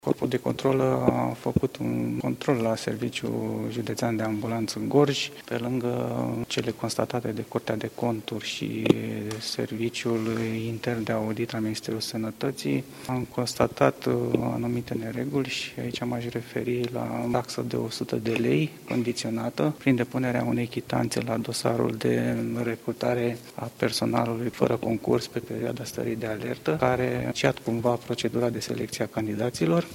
Corpul de control a făcut un control la Serviciul Județean de Ambulanță Gorj, pe lângă cele constatate de Curtea de Conturi și Serviciul Intern de Audit al Ministerului Sănătății. Am constatat anumite nereguli și aici m-aș referi la taxă de 100 de lei condiționată prin depunerea unei chitanțe la dosarul de recrutare a personalului fără concurs pe perioada stării de alertă, care a inițiat cumva procedura de selecție a candidaților.